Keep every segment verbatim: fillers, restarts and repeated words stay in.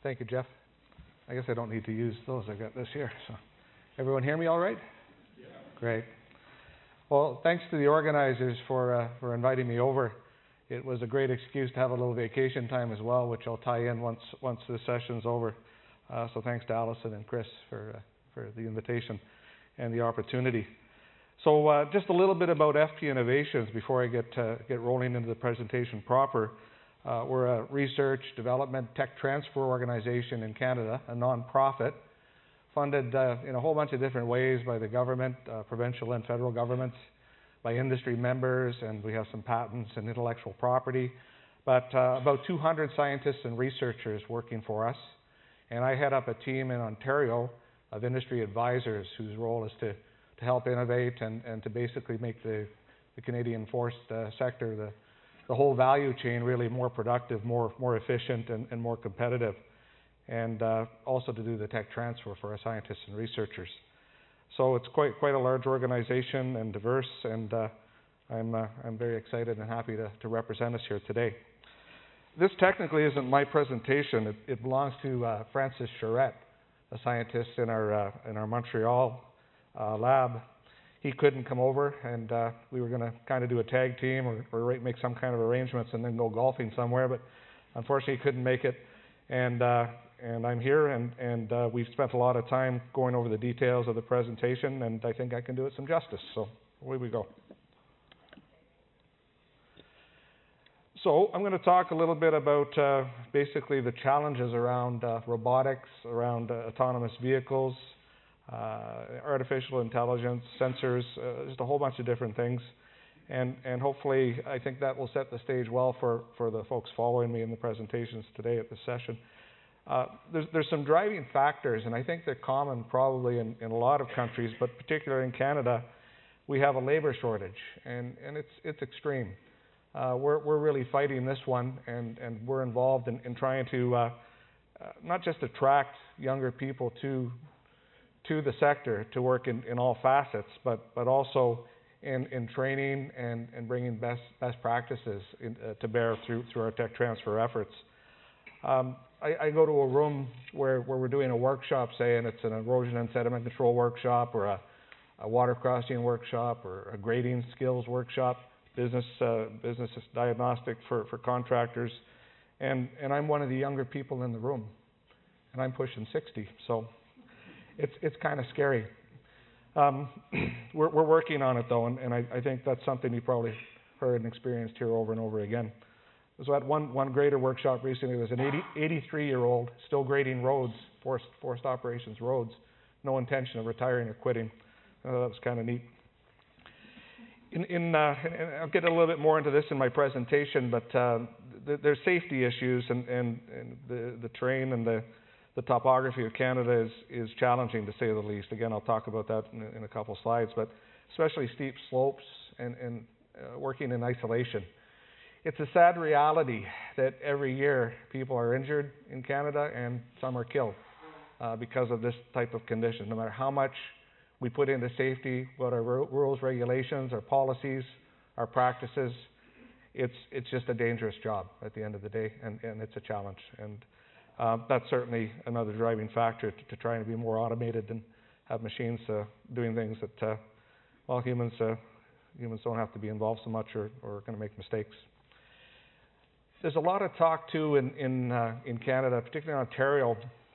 Thank you, Jeff. I guess I don't need to use those. I got this here. So, everyone hear me all right? Yeah. Great. Well, thanks to the organizers for uh, for inviting me over. It was a great excuse to have a little vacation time as well, which I'll tie in once once the session's over. Uh, so thanks to Allison and Chris for uh, for the invitation and the opportunity. So uh, just a little bit about F P Innovations before I get uh, get rolling into the presentation proper. Uh, we're a research, development, tech transfer organization in Canada, a non-profit, funded uh, in a whole bunch of different ways by the government, uh, provincial and federal governments, by industry members, and we have some patents and intellectual property. But uh, about two hundred scientists and researchers working for us. And I head up a team in Ontario of industry advisors whose role is to, to help innovate and, and to basically make the, the Canadian forest uh, sector, the the whole value chain really more productive, more more efficient, and, and more competitive, and uh, also to do the tech transfer for our scientists and researchers. So it's quite quite a large organization and diverse, and uh, I'm uh, I'm very excited and happy to, to represent us here today. This technically isn't my presentation. It, it belongs to uh, Francis Charette, a scientist in our uh, in our Montreal uh, lab. He couldn't come over, and uh, we were going to kind of do a tag team or, or make some kind of arrangements and then go golfing somewhere, but unfortunately he couldn't make it. And uh, and I'm here, and, and uh, we've spent a lot of time going over the details of the presentation, and I think I can do it some justice. So away we go. So I'm going to talk a little bit about uh, basically the challenges around uh, robotics, around uh, autonomous vehicles, Uh, artificial intelligence, sensors, uh, just a whole bunch of different things. And, and hopefully, I think that will set the stage well for, for the folks following me in the presentations today at this session. Uh, there's, there's some driving factors, and I think they're common probably in, in a lot of countries, but particularly in Canada, we have a labor shortage, and, and it's, it's extreme. Uh, we're, we're really fighting this one, and, and we're involved in, in trying to uh, uh, not just attract younger people to to the sector to work in, in all facets, but but also in, in training and, and bringing best best practices in, uh, to bear through through our tech transfer efforts. Um, I, I go to a room where, where we're doing a workshop, say, and it's an erosion and sediment control workshop, or a, a water crossing workshop, or a grading skills workshop, business uh, business diagnostic for, for contractors, and and I'm one of the younger people in the room, and I'm pushing sixty, so. It's it's kind of scary. Um, we're, we're working on it though, and, and I, I think that's something you probably heard and experienced here over and over again. I was at one one grader workshop recently. There was an eighty, eighty-three-year-old still grading roads, forest forest operations roads, no intention of retiring or quitting. Uh, that was kind of neat. In, in uh, and I'll get a little bit more into this in my presentation, but uh, th- there's safety issues, and, and, and the the terrain and the The topography of Canada is, is challenging, to say the least. Again, I'll talk about that in, in a couple slides, but especially steep slopes and, and uh, working in isolation. It's a sad reality that every year people are injured in Canada and some are killed uh, because of this type of condition. No matter how much we put into safety, what our rules, regulations, our policies, our practices, it's, it's just a dangerous job at the end of the day, and, and it's a challenge. And Uh, that's certainly another driving factor to, to try and be more automated and have machines uh, doing things that, uh, well, humans uh, humans don't have to be involved so much, or, or are going to make mistakes. There's a lot of talk too in in, uh, in Canada, particularly in Ontario,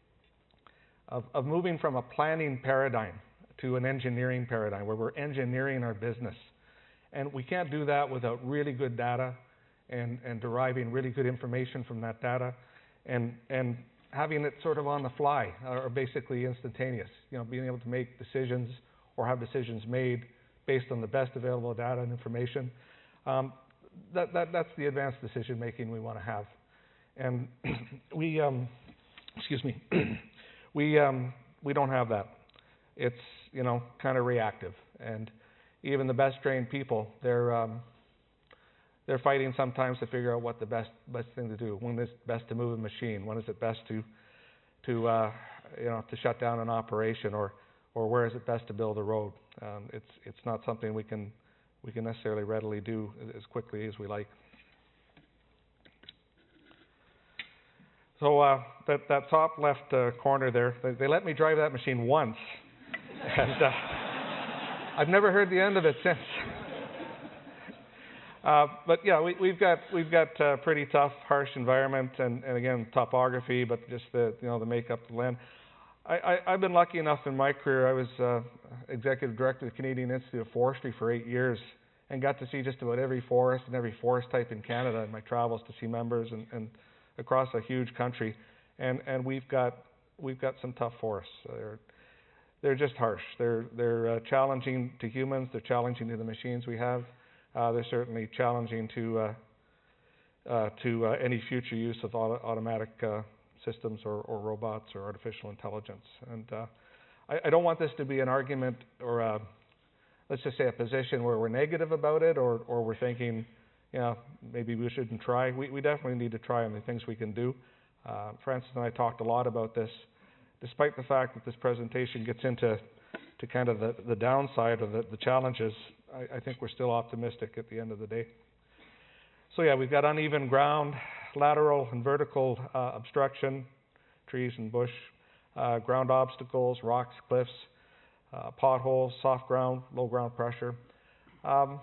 of, of moving from a planning paradigm to an engineering paradigm, where we're engineering our business, and we can't do that without really good data and and deriving really good information from that data. And, and having it sort of on the fly, or basically instantaneous, you know, being able to make decisions or have decisions made based on the best available data and information. Um, that, that, that's the advanced decision making we want to have. And we, um, excuse me, we, um, we don't have that. It's, you know, kind of reactive. And even the best trained people, they're, um, They're fighting sometimes to figure out what the best best thing to do. When is it best to move a machine? When is it best to to uh, you know to shut down an operation, or or where is it best to build a road? Um, it's it's not something we can we can necessarily readily do as quickly as we like. So uh, that, that top left uh, corner there, they, they let me drive that machine once, and uh, I've never heard the end of it since. uh, but yeah, we, we've got we've got uh, pretty tough, harsh environment, and, and again topography, but just the you know the makeup of the land. I, I, I've been lucky enough in my career. I was uh, executive director of the Canadian Institute of Forestry for eight years, and got to see just about every forest and every forest type in Canada in my travels to see members and, and across a huge country. And, and we've got we've got some tough forests. They're they're just harsh. They're they're uh, challenging to humans. They're challenging to the machines we have. Uh, they're certainly challenging to uh, uh, to uh, any future use of auto- automatic uh, systems or, or robots or artificial intelligence. And uh, I, I don't want this to be an argument or a, let's just say a position where we're negative about it, or, or we're thinking, you know, maybe we shouldn't try. We, we definitely need to try on the things we can do. Uh, Francis and I talked a lot about this. Despite the fact that this presentation gets into to kind of the, the downside or the, the challenges, I, I think we're still optimistic at the end of the day. So yeah, we've got uneven ground, lateral and vertical uh, obstruction, trees and bush, uh, ground obstacles, rocks, cliffs, uh, potholes, soft ground, low ground pressure. Um,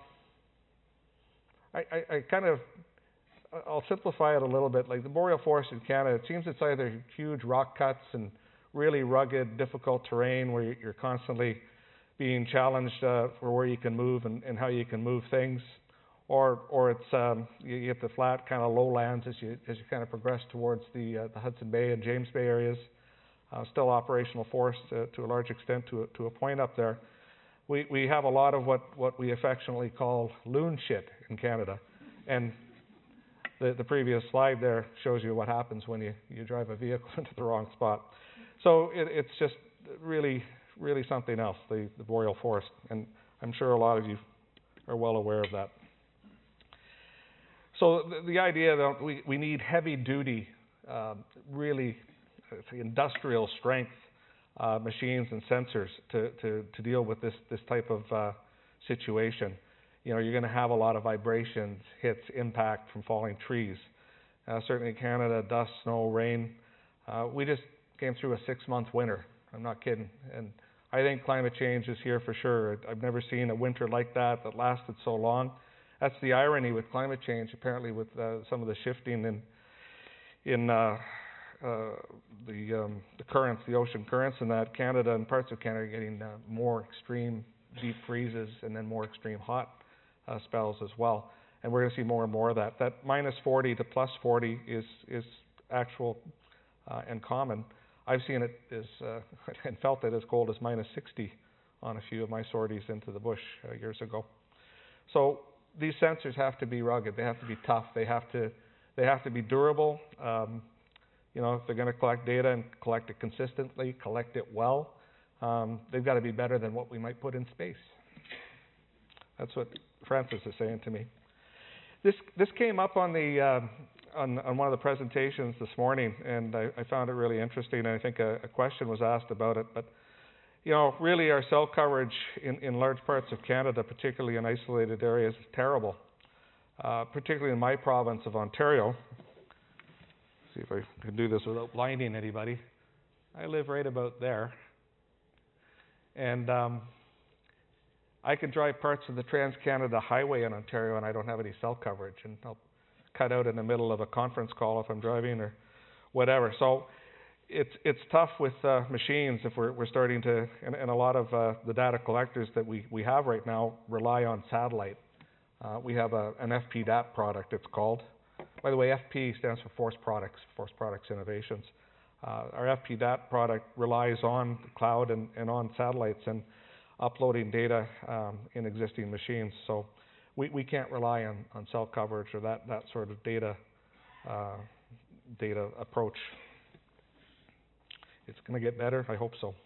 I, I, I kind of, I'll simplify it a little bit. Like the boreal forest in Canada, it seems it's either huge rock cuts and really rugged, difficult terrain where you're constantly being challenged uh, for where you can move and, and how you can move things. Or, or it's um, you, you get the flat kind of lowlands as you as you kind of progress towards the uh, the Hudson Bay and James Bay areas. Uh, still operational forest to, to a large extent to a, to a point up there. We we have a lot of what, what we affectionately call loon shit in Canada, and the the previous slide there shows you what happens when you, you drive a vehicle into the wrong spot. So it, it's just really really something else, the, the boreal forest, and I'm sure a lot of you are well aware of that. So the, the idea that we, we need heavy-duty, uh, really uh, industrial strength uh, machines and sensors to, to, to deal with this, this type of uh, situation. You know, you're going to have a lot of vibrations, hits, impact from falling trees. Uh, certainly in Canada, dust, snow, rain. Uh, we just came through a six-month winter. I'm not kidding. And I think climate change is here for sure. I've never seen a winter like that that lasted so long. That's the irony with climate change, apparently, with uh, some of the shifting in in uh, uh, the um, the currents, the ocean currents, and that Canada and parts of Canada are getting uh, more extreme deep freezes and then more extreme hot uh, spells as well. And we're going to see more and more of that. That minus forty to plus forty is is actual uh, and common. I've seen it as uh, and felt it as cold as minus sixty on a few of my sorties into the bush uh, years ago. So these sensors have to be rugged. They have to be tough. They have to they have to be durable. Um, you know, if they're going to collect data and collect it consistently, collect it well, um, they've got to be better than what we might put in space. That's what Francis is saying to me. This this came up on the uh, on, on one of the presentations this morning, and I, I found it really interesting. And I think a, a question was asked about it, but you know, really our cell coverage in, in large parts of Canada, particularly in isolated areas, is terrible. Uh, particularly in my province of Ontario. See if I can do this without blinding anybody. I live right about there. And um, I could drive parts of the Trans-Canada Highway in Ontario and I don't have any cell coverage. And I'll cut out in the middle of a conference call if I'm driving or whatever. So It's it's tough with uh, machines if we're we're starting to, and, and a lot of uh, the data collectors that we, we have right now rely on satellite. Uh, we have a, an F P D A T product, it's called. By the way, F P stands for Forest Products, Forest Products Innovations. Uh, our F P D A T product relies on the cloud and, and on satellites and uploading data um, in existing machines. So we, we can't rely on, on cell coverage or that, that sort of data uh, data approach. It's going to get better, I hope so.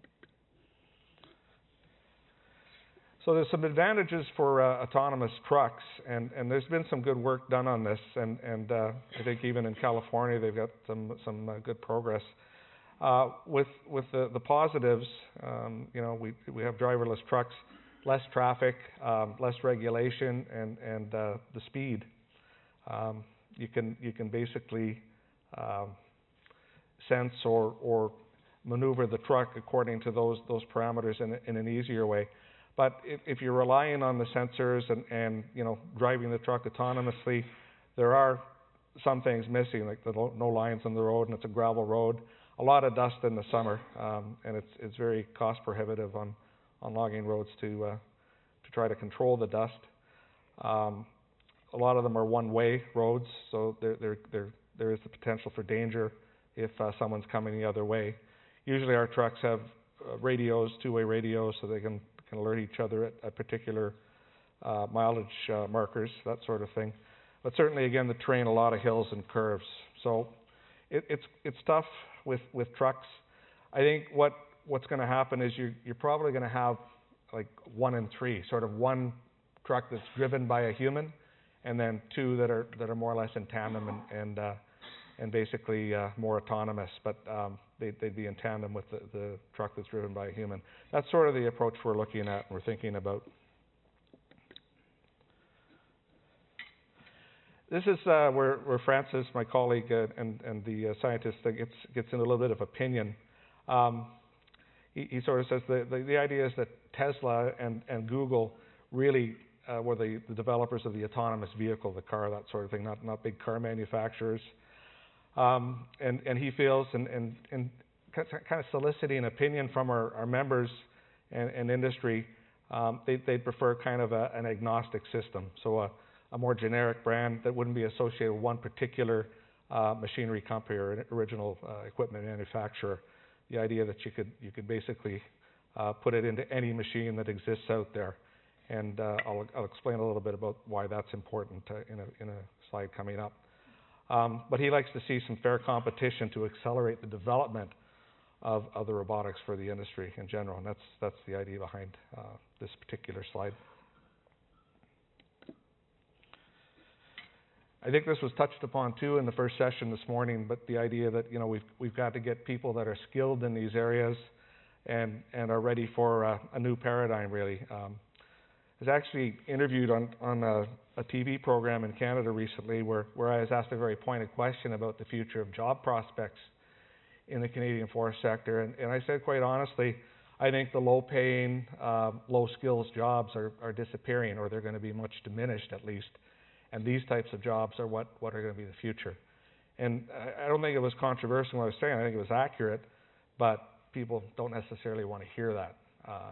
So there's some advantages for uh, autonomous trucks, and, and there's been some good work done on this, and, and uh, I think even in California they've got some some uh, good progress. Uh, with with the, the positives, um, you know, we we have driverless trucks, less traffic, um, less regulation, and and uh, the speed. Um, you can you can basically um, sense or, or maneuver the truck according to those those parameters in, in an easier way. But if, if you're relying on the sensors and, and you know driving the truck autonomously, there are some things missing, like the no lines on the road, and it's a gravel road. A lot of dust in the summer, um, and it's it's very cost prohibitive on, on logging roads to uh, to try to control the dust. Um, a lot of them are one-way roads, so there there there there is the potential for danger if uh, someone's coming the other way. Usually our trucks have uh, radios, two-way radios, so they can can alert each other at, at particular uh, mileage uh, markers, that sort of thing. But certainly, again, the terrain, a lot of hills and curves. So it, it's it's tough with, with trucks. I think what what's going to happen is you're, you're probably going to have like one in three, sort of one truck that's driven by a human, and then two that are that are more or less in tandem and and, uh, and basically uh, more autonomous, but um, they, they'd be in tandem with the, the truck that's driven by a human. That's sort of the approach we're looking at and we're thinking about. This is uh, where, where Francis, my colleague, uh, and, and the uh, scientist uh, gets, gets in a little bit of opinion. Um, he, he sort of says the, the, the idea is that Tesla and, and Google really uh, were the, the developers of the autonomous vehicle, the car, that sort of thing, not, not big car manufacturers. Um, and, and he feels, and, and, and kind of soliciting opinion from our, our members and, and industry, um, they, they'd prefer kind of a, an agnostic system. So a, a more generic brand that wouldn't be associated with one particular uh, machinery company or original uh, equipment manufacturer. The idea that you could you could basically uh, put it into any machine that exists out there, and uh, I'll, I'll explain a little bit about why that's important uh, in a in a slide coming up. Um, but he likes to see some fair competition to accelerate the development of, of the robotics for the industry in general, and that's that's the idea behind uh, this particular slide. I think this was touched upon too in the first session this morning, but the idea that you know we've we've got to get people that are skilled in these areas and and are ready for uh, a new paradigm. Really, um, I was actually interviewed on on a, a T V program in Canada recently where where I was asked a very pointed question about the future of job prospects in the Canadian forest sector, and, and I said quite honestly, I think the low-paying, uh, low-skills jobs are are disappearing, or they're going to be much diminished at least. And these types of jobs are what, what are going to be the future. And I, I don't think it was controversial what I was saying. I think it was accurate, but people don't necessarily want to hear that. Uh,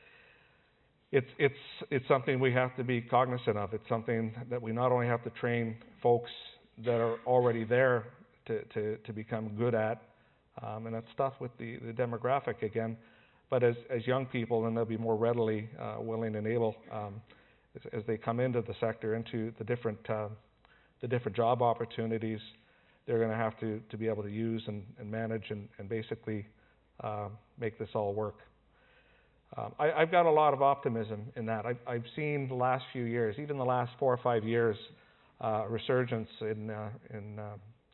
it's it's it's something we have to be cognizant of. It's something that we not only have to train folks that are already there to to, to become good at, um, and that's tough with the, the demographic again, but as as young people, then they'll be more readily uh, willing and able. Um, As, as they come into the sector, into the different uh, the different job opportunities, they're going to have to, to be able to use and, and manage and, and basically uh, make this all work. Um, I, I've got a lot of optimism in that. I've, I've seen the last few years, even the last four or five years, uh, resurgence in uh, in uh,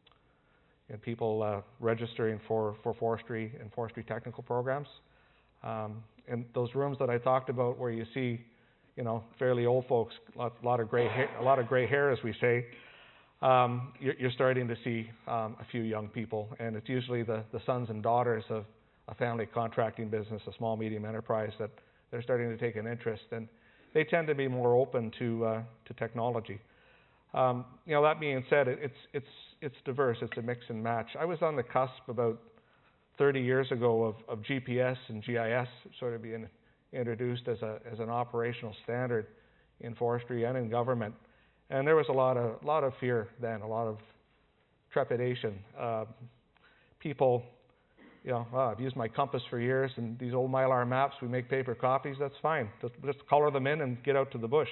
in people uh, registering for, for forestry and forestry technical programs. Um, and those rooms that I talked about, where you see you know, fairly old folks, a lot, lot of gray hair, a lot of gray hair, as we say. Um, you're, you're starting to see um, a few young people, and it's usually the, the sons and daughters of a family contracting business, a small medium enterprise, that they're starting to take an interest, and they tend to be more open to uh, to technology. Um, you know, that being said, it, it's it's it's diverse. It's a mix and match. I was on the cusp about thirty years ago of, of G P S and G I S sort of being introduced as a as an operational standard in forestry and in government, and there was a lot of lot of fear then, a lot of trepidation. Uh, people, you know, oh, I've used my compass for years, and these old Mylar maps, we make paper copies. That's fine. Just, just color them in and get out to the bush.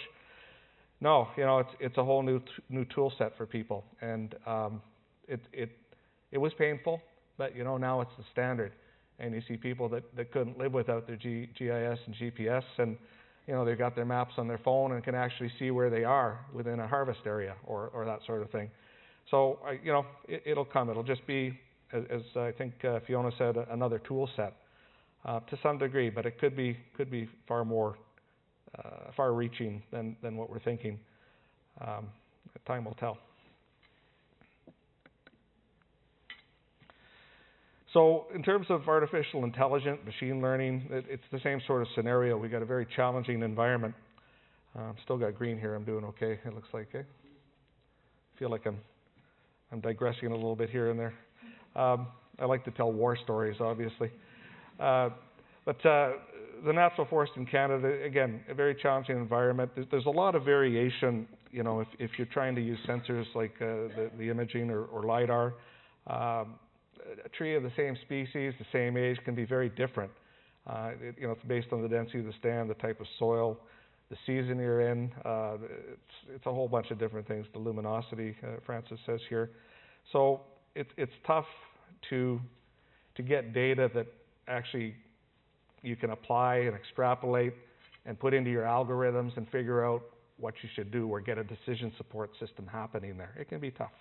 No, you know, it's it's a whole new t- new tool set for people, and um, it it it was painful, but you know now it's the standard. And you see people that, that couldn't live without their G, GIS and G P S, and you know they've got their maps on their phone and can actually see where they are within a harvest area or, or that sort of thing. So I, you know it, it'll come. It'll just be, as, as I think uh, Fiona said, another tool set uh, to some degree, but it could be could be far more uh, far-reaching than than what we're thinking. Um, time will tell. So in terms of artificial intelligence, machine learning, it, it's the same sort of scenario. We got a very challenging environment. Uh, still got green here. I'm doing okay. It looks like. Eh? Feel like I'm I'm digressing a little bit here and there. Um, I like to tell war stories, obviously. Uh, but uh, the natural forest in Canada, again, a very challenging environment. There's, there's a lot of variation. You know, if, if you're trying to use sensors like uh, the, the imaging or, or LiDAR, um, a tree of the same species, the same age, can be very different. Uh, it, you know, it's based on the density of the stand, the type of soil, the season you're in. Uh, it's, it's a whole bunch of different things. The luminosity, uh, Francis says here. So it, it's tough to to get data that actually you can apply and extrapolate and put into your algorithms and figure out what you should do or get a decision support system happening there. It can be tough.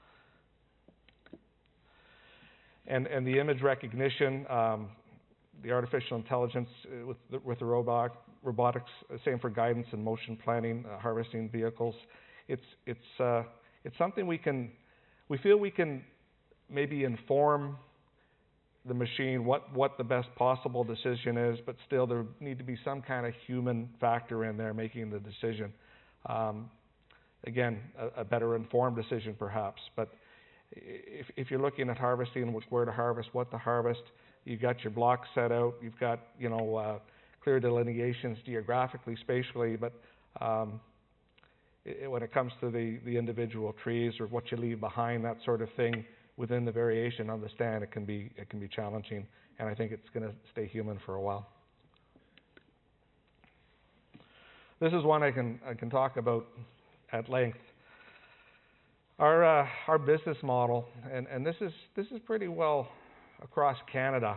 And, and the image recognition, um, the artificial intelligence uh, with the, with the robot, robotics, uh, same for guidance and motion planning, uh, harvesting vehicles. It's it's uh, it's something we can, we feel we can maybe inform the machine what what the best possible decision is, but still there need to be some kind of human factor in there making the decision. Um, again, a, a better informed decision perhaps, but If, if you're looking at harvesting, where to harvest, what to harvest, you've got your blocks set out, you've got, you know, uh, clear delineations geographically, spatially, but um, it, when it comes to the, the individual trees or what you leave behind, that sort of thing, within the variation on the stand, it can be it can be challenging, and I think it's going to stay human for a while. This is one I can I can talk about at length. Our uh, our business model, and, and this is this is pretty well across Canada,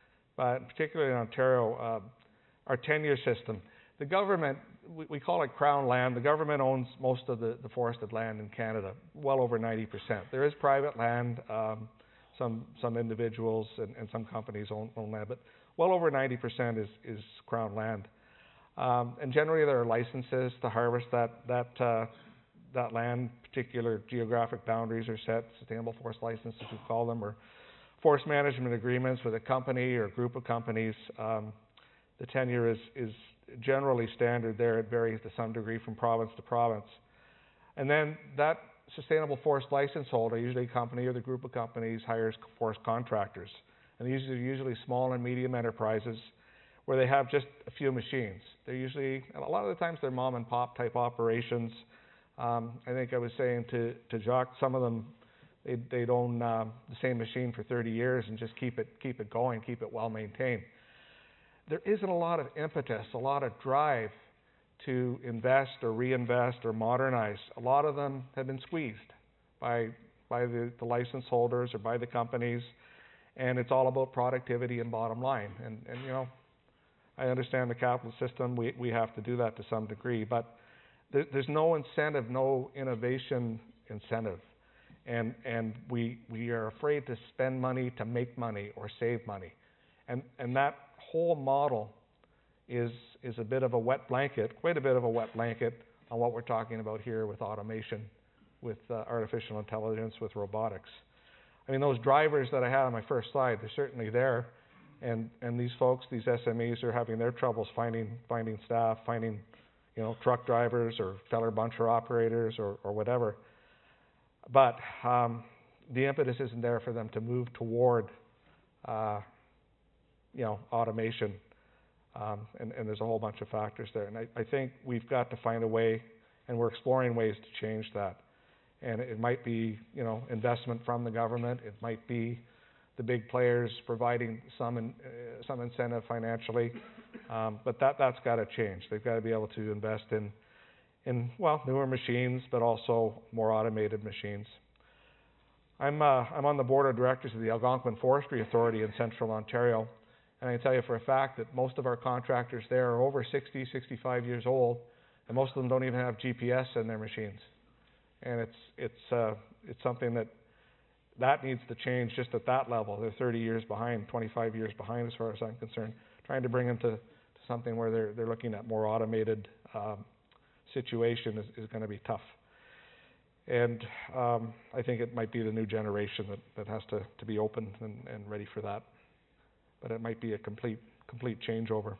but particularly in Ontario, uh, our tenure system. The government, we, we call it Crown land. The government owns most of the, the forested land in Canada, well over ninety percent. There is private land. Um, some some individuals and, and some companies own, own land, but well over ninety percent is is Crown land. Um, and generally, there are licenses to harvest that that. Uh, that land, particular geographic boundaries are set, sustainable forest licenses we call them, or forest management agreements with a company or a group of companies. Um, the tenure is, is generally standard there. It varies to some degree from province to province. And then that sustainable forest license holder, usually a company or the group of companies, hires forest contractors. And these are usually small and medium enterprises where they have just a few machines. They're usually, and a lot of the times they're mom and pop type operations. Um, I think I was saying to, to Jacques, some of them, they'd, they'd own uh, the same machine for thirty years and just keep it keep it going, keep it well maintained. There isn't a lot of impetus, a lot of drive to invest or reinvest or modernize. A lot of them have been squeezed by by the, the license holders or by the companies, and it's all about productivity and bottom line. And, and you know, I understand the capital system, we, we have to do that to some degree, but there's no incentive, no innovation incentive, and and we we are afraid to spend money to make money or save money, and and that whole model is is a bit of a wet blanket, quite a bit of a wet blanket on what we're talking about here with automation, with uh, artificial intelligence, with robotics. I mean, those drivers that I had on my first slide, they're certainly there, and and these folks, these S M Es, are having their troubles finding finding staff, finding you know, truck drivers or feller buncher operators or, or whatever. But um, the impetus isn't there for them to move toward, uh, you know, automation. Um, and, and there's a whole bunch of factors there. And I, I think we've got to find a way, and we're exploring ways to change that. And it might be, you know, investment from the government. It might be the big players providing some in, uh, some incentive financially. Um, but that, that's got to change. They've got to be able to invest in, in well, newer machines, but also more automated machines. I'm, uh, I'm on the board of directors of the Algonquin Forestry Authority in Central Ontario, and I can tell you for a fact that most of our contractors there are over sixty, sixty-five years old, and most of them don't even have G P S in their machines. And it's, it's, uh, it's something that that needs to change just at that level. They're thirty years behind, twenty-five years behind as far as I'm concerned. Trying to bring them to, to something where they're, they're looking at more automated um, situation is, is going to be tough. And um, I think it might be the new generation that, that has to, to be open and, and ready for that. But it might be a complete complete changeover.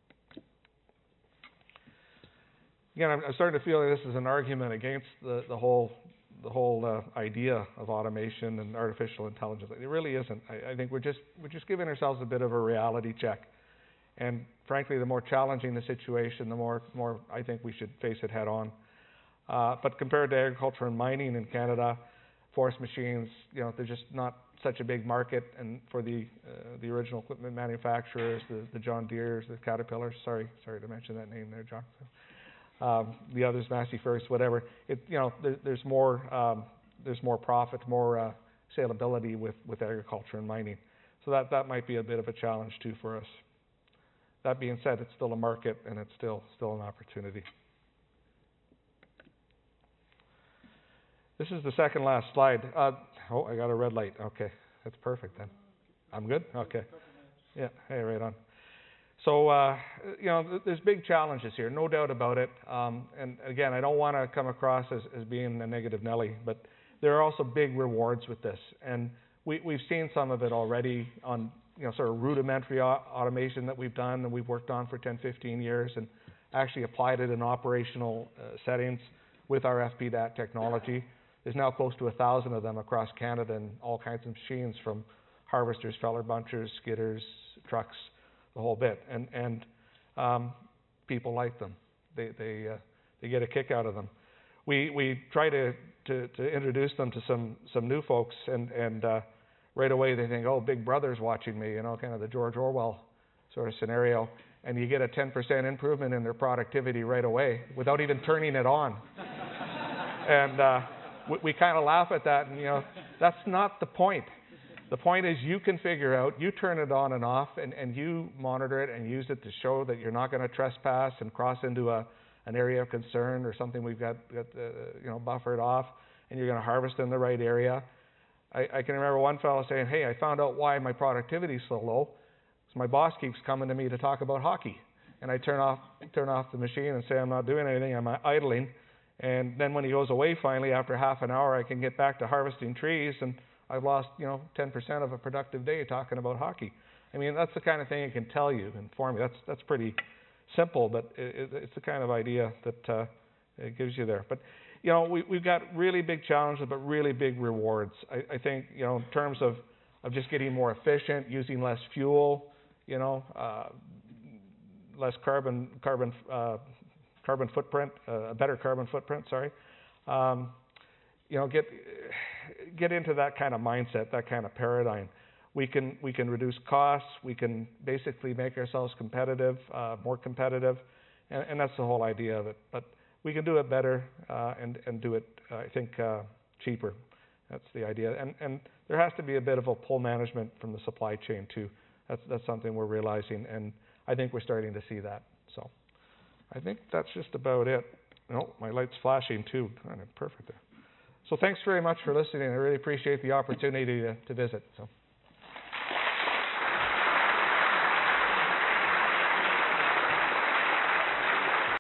Again, I'm, I'm starting to feel like this is an argument against the, the whole the whole uh, idea of automation and artificial intelligence. It really isn't. I, I think we're just we're just giving ourselves a bit of a reality check. And frankly, the more challenging the situation, the more more I think we should face it head on. Uh, but compared to agriculture and mining in Canada, forest machines, you know, they're just not such a big market. And for the uh, the original equipment manufacturers, the, the John Deeres, the Caterpillars, sorry, sorry to mention that name there, John. Um, the others, Massey Ferguson, whatever. It, you know, there, there's more um, there's more profit, more uh, saleability with, with agriculture and mining. So that that might be a bit of a challenge too for us. That being said, it's still a market and it's still still an opportunity. This is the second last slide. Uh, oh, I got a red light. Okay, that's perfect then. I'm good? Okay. Yeah, hey, right on. So, uh, you know, th- there's big challenges here, no doubt about it. Um, and again, I don't want to come across as, as being a negative Nelly, but there are also big rewards with this. And we, we've seen some of it already on, you know, sort of rudimentary au- automation that we've done and we've worked on for ten, fifteen years and actually applied it in operational uh, settings with our F P D A T technology. There's now close to a thousand of them across Canada and all kinds of machines, from harvesters, feller bunchers, skidders, trucks, the whole bit. And and um, people like them. They they uh, they get a kick out of them. We we try to, to, to introduce them to some some new folks, and and uh, right away they think, oh, Big Brother's watching me, you know, kind of the George Orwell sort of scenario. And you get a ten percent improvement in their productivity right away without even turning it on. and uh, we, we kind of laugh at that, and you know, that's not the point. The point is you can figure out, you turn it on and off, and, and you monitor it and use it to show that you're not going to trespass and cross into a, an area of concern or something we've got, got uh, you know, buffered off, and you're going to harvest in the right area. I, I can remember one fellow saying, hey, I found out why my productivity is so low. So my boss keeps coming to me to talk about hockey. And I turn off turn off the machine and say I'm not doing anything, I'm idling. And then when he goes away finally, after half an hour, I can get back to harvesting trees, and I've lost, you know, ten percent of a productive day talking about hockey. I mean, that's the kind of thing it can tell you, inform you. That's that's pretty simple, but it, it's the kind of idea that uh, it gives you there. But, you know, we, we've got really big challenges, but really big rewards. I, I think, you know, in terms of, of just getting more efficient, using less fuel, you know, uh, less carbon carbon uh, carbon footprint, uh, a better carbon footprint. Sorry, um, you know, get get into that kind of mindset, that kind of paradigm. We can we can reduce costs. We can basically make ourselves competitive, uh, more competitive, and, and that's the whole idea of it. But we can do it better uh, and and do it, uh, I think, uh, cheaper. That's the idea. And and there has to be a bit of a pull management from the supply chain too. That's that's something we're realizing, and I think we're starting to see that. So I think that's just about it. No, my light's flashing too. Kind of perfect there. So thanks very much for listening. I really appreciate the opportunity to, to visit. So.